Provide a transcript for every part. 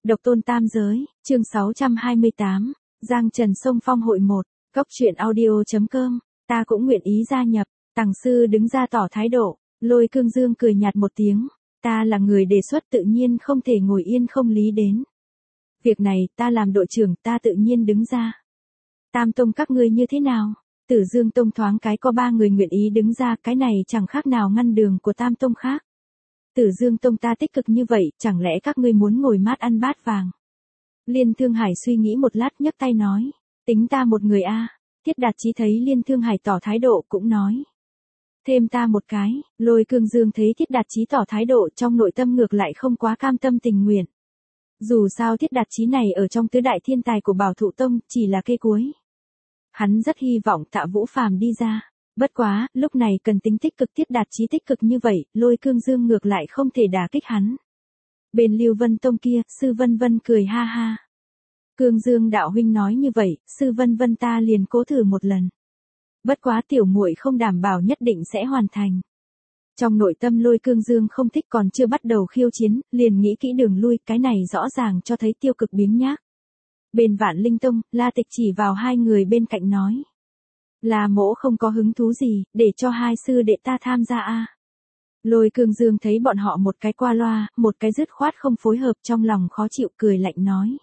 Độc tôn tam giới, chương 628, Giang Trần Sông Phong hội 1, Cốc truyện audio.com, ta cũng nguyện ý gia nhập, Tằng sư đứng ra tỏ thái độ, Lôi Cương Dương cười nhạt một tiếng, ta là người đề xuất tự nhiên không thể ngồi yên không lý đến. Việc này ta làm đội trưởng ta tự nhiên đứng ra. Tam tông các ngươi như thế nào? Tử Dương tông thoáng cái có 3 người nguyện ý đứng ra, cái này chẳng khác nào ngăn đường của tam tông khác. Tử Dương tông ta tích cực như vậy, chẳng lẽ các ngươi muốn ngồi mát ăn bát vàng? Liên Thương Hải suy nghĩ một lát nhấc tay nói, tính ta một người a. Thiết Đạt Chí thấy Liên Thương Hải tỏ thái độ cũng nói, thêm ta một cái. Lôi Cương Dương thấy Thiết Đạt Chí tỏ thái độ trong nội tâm ngược lại không quá cam tâm tình nguyện. Dù sao Thiết Đạt Chí này ở trong tứ đại thiên tài của Bảo Thụ Tông chỉ là cây cuối. Hắn rất hy vọng Tạ Vũ Phàm đi ra. Bất quá, lúc này cần tính tích cực. Thiết Đạt Chí tích cực như vậy, Lôi Cương Dương ngược lại không thể đả kích hắn. Bên Lưu Vân Tông kia, Sư Vân Vân cười ha ha. Cương Dương đạo huynh nói như vậy, Sư Vân Vân ta liền cố thử một lần. Bất quá tiểu muội không đảm bảo nhất định sẽ hoàn thành. Trong nội tâm Lôi Cương Dương không thích, còn chưa bắt đầu khiêu chiến, liền nghĩ kỹ đường lui, cái này rõ ràng cho thấy tiêu cực biếng nhác. Bên Vạn Linh Tông, La Tịch chỉ vào 2 người bên cạnh nói. Là mỗ không có hứng thú gì, để cho 2 sư đệ ta tham gia a. Lôi Cương Dương thấy bọn họ một cái qua loa, một cái dứt khoát không phối hợp, trong lòng khó chịu cười lạnh nói.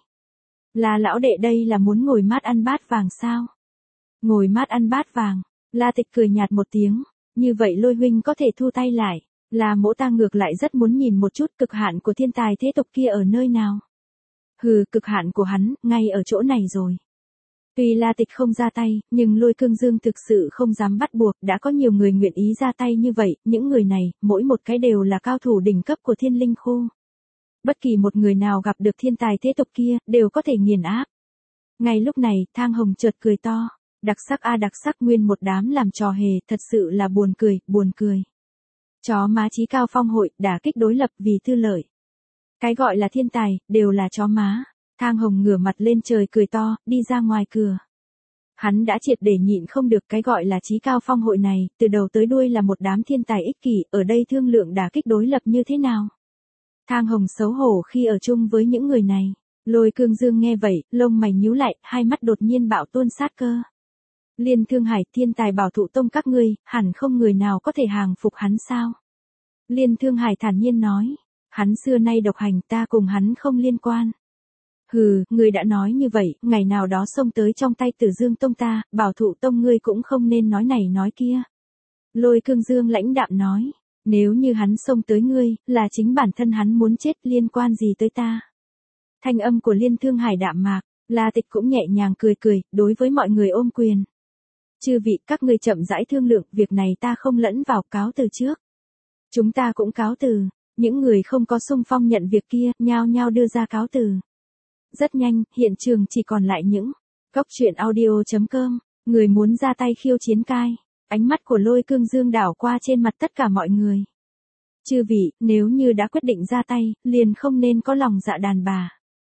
Là lão đệ đây là muốn ngồi mát ăn bát vàng sao? Ngồi mát ăn bát vàng, La Tịch cười nhạt một tiếng, như vậy Lôi huynh có thể thu tay lại, là mỗ ta ngược lại rất muốn nhìn một chút cực hạn của thiên tài thế tộc kia ở nơi nào. Hừ, cực hạn của hắn, ngay ở chỗ này rồi. Tuy La Tịch không ra tay, nhưng Lôi Cương Dương thực sự không dám bắt buộc, đã có nhiều người nguyện ý ra tay như vậy, những người này, mỗi một cái đều là cao thủ đỉnh cấp của Thiên Linh khu. Bất kỳ một người nào gặp được thiên tài thế tộc kia, đều có thể nghiền áp. Ngay lúc này, Thang Hồng chợt cười to, đặc sắc a đặc sắc, nguyên một đám làm trò hề, thật sự là buồn cười, buồn cười. Chó má chí cao phong hội, đả kích đối lập vì tư lợi. Cái gọi là thiên tài, đều là chó má. Thang Hồng ngửa mặt lên trời cười to, đi ra ngoài cửa. Hắn đã triệt để nhịn không được, cái gọi là chí cao phong hội này, từ đầu tới đuôi là một đám thiên tài ích kỷ, ở đây thương lượng đả kích đối lập như thế nào. Thang Hồng xấu hổ khi ở chung với những người này. Lôi Cương Dương nghe vậy, lông mày nhíu lại, hai mắt đột nhiên bạo tuôn sát cơ. Liên Thương Hải, thiên tài Bảo Thụ Tông các ngươi, hẳn không người nào có thể hàng phục hắn sao? Liên Thương Hải thản nhiên nói, hắn xưa nay độc hành, ta cùng hắn không liên quan. Hừ, ngươi đã nói như vậy, ngày nào đó xông tới trong tay Tử Dương Tông ta, Bảo Thụ Tông ngươi cũng không nên nói này nói kia. Lôi Cương Dương lãnh đạm nói, nếu như hắn xông tới ngươi, là chính bản thân hắn muốn chết, liên quan gì tới ta. Thanh âm của Liên Thương Hải đạm mạc, La Tịch cũng nhẹ nhàng cười cười, đối với mọi người ôm quyền. Chư vị, các ngươi chậm rãi thương lượng, việc này ta không lẫn vào, cáo từ trước. Chúng ta cũng cáo từ, những người không có xung phong nhận việc kia, nhao nhao đưa ra cáo từ. Rất nhanh, hiện trường chỉ còn lại những Cốc truyện audio.com, người muốn ra tay khiêu chiến cai. Ánh mắt của Lôi Cương Dương đảo qua trên mặt tất cả mọi người. Chư vị, nếu như đã quyết định ra tay, liền không nên có lòng dạ đàn bà.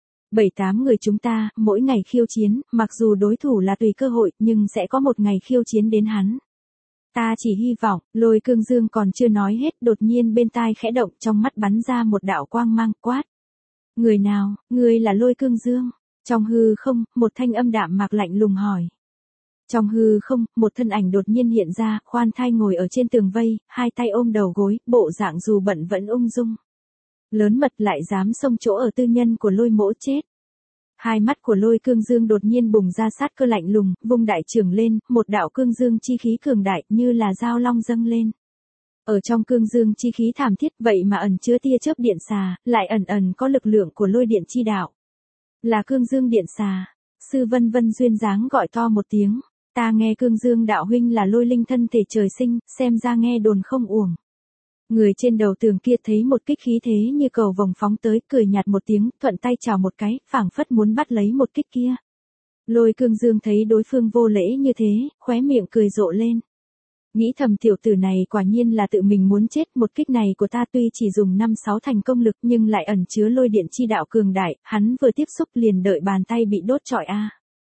7-8 người chúng ta, mỗi ngày khiêu chiến, mặc dù đối thủ là tùy cơ hội, nhưng sẽ có một ngày khiêu chiến đến hắn. Ta chỉ hy vọng, Lôi Cương Dương còn chưa nói hết, đột nhiên bên tai khẽ động, trong mắt bắn ra một đạo quang mang, quát. Người nào, ngươi là Lôi Cương Dương? Trong hư không, một thanh âm đạm mạc lạnh lùng hỏi. Trong hư không, một thân ảnh đột nhiên hiện ra, khoan thai ngồi ở trên tường vây, hai tay ôm đầu gối, bộ dạng dù bận vẫn ung dung. Lớn mật lại dám xông chỗ ở tư nhân của Lôi mỗ chết. Hai mắt của Lôi Cương Dương đột nhiên bùng ra sát cơ lạnh lùng, vung đại trưởng lên, một đạo cương dương chi khí cường đại như là dao long dâng lên. Ở trong cương dương chi khí thảm thiết vậy mà ẩn chứa tia chớp điện xà, lại ẩn ẩn có lực lượng của lôi điện chi đạo. Là cương dương điện xà. Sư Vân Vân duyên dáng gọi to một tiếng. Ta nghe Cương Dương đạo huynh là lôi linh thân thể trời sinh, xem ra nghe đồn không uổng. Người trên đầu tường kia thấy một kích khí thế như cầu vồng phóng tới, cười nhạt một tiếng, thuận tay chào một cái, phảng phất muốn bắt lấy một kích kia. Lôi Cương Dương thấy đối phương vô lễ như thế, khóe miệng cười rộ lên. Nghĩ thầm tiểu tử này quả nhiên là tự mình muốn chết, một kích này của ta tuy chỉ dùng 5-6 thành công lực nhưng lại ẩn chứa lôi điện chi đạo cường đại, hắn vừa tiếp xúc liền đợi bàn tay bị đốt trọi a.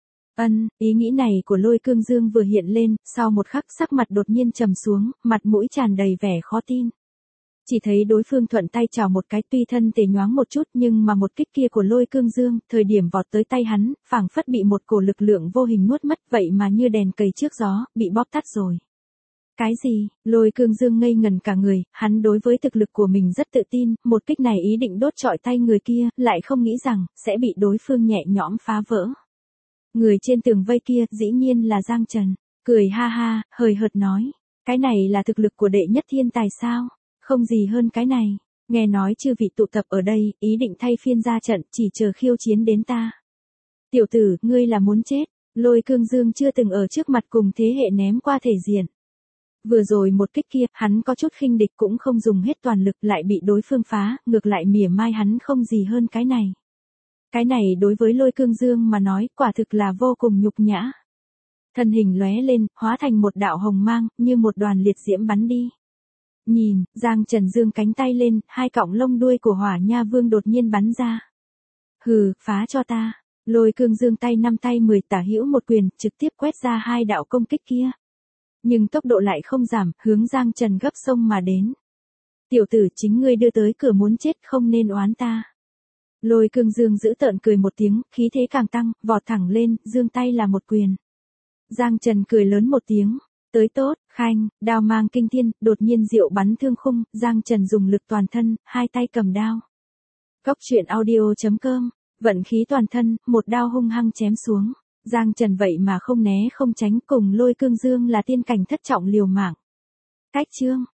Ý nghĩ này của Lôi Cương Dương vừa hiện lên, sau một khắc sắc mặt đột nhiên trầm xuống, mặt mũi tràn đầy vẻ khó tin. Chỉ thấy đối phương thuận tay chào một cái, tuy thân thể nhoáng một chút nhưng mà một kích kia của Lôi Cương Dương, thời điểm vọt tới tay hắn, phảng phất bị một cổ lực lượng vô hình nuốt mất, vậy mà như đèn cầy trước gió, bị bóp tắt rồi. Cái gì? Lôi Cương Dương ngây ngần cả người, hắn đối với thực lực của mình rất tự tin, một kích này ý định đốt trọi tay người kia, lại không nghĩ rằng, sẽ bị đối phương nhẹ nhõm phá vỡ. Người trên tường vây kia, dĩ nhiên là Giang Trần, cười ha ha, hời hợt nói, cái này là thực lực của đệ nhất thiên tài sao? Không gì hơn cái này, nghe nói chư vị tụ tập ở đây, ý định thay phiên ra trận, chỉ chờ khiêu chiến đến ta. Tiểu tử, ngươi là muốn chết, Lôi Cương Dương chưa từng ở trước mặt cùng thế hệ ném qua thể diện. Vừa rồi một kích kia, hắn có chút khinh địch cũng không dùng hết toàn lực lại bị đối phương phá, ngược lại mỉa mai hắn không gì hơn cái này. Cái này đối với Lôi Cương Dương mà nói, quả thực là vô cùng nhục nhã. Thân hình lóe lên, hóa thành một đạo hồng mang, như một đoàn liệt diễm bắn đi. Nhìn, Giang Trần dương cánh tay lên, hai cọng lông đuôi của Hỏa Nha Vương đột nhiên bắn ra. Hừ, phá cho ta. Lôi Cương Dương tay 5 tay 10 tả hữu một quyền, trực tiếp quét ra hai đạo công kích kia. Nhưng tốc độ lại không giảm, hướng Giang Trần gấp sông mà đến. Tiểu tử, chính ngươi đưa tới cửa muốn chết, không nên oán ta. Lôi Cương Dương giữ tợn cười một tiếng, khí thế càng tăng, vọt thẳng lên, giương tay là một quyền. Giang Trần cười lớn một tiếng. Tới tốt, khanh, đao mang kinh thiên, đột nhiên diệu bắn thương khung, Giang Trần dùng lực toàn thân, hai tay cầm đao. Góc truyện audio.com, vận khí toàn thân, một đao hung hăng chém xuống. Giang Trần vậy mà không né không tránh, cùng Lôi Cương Dương là tiên cảnh thất trọng liều mạng. Cách chương.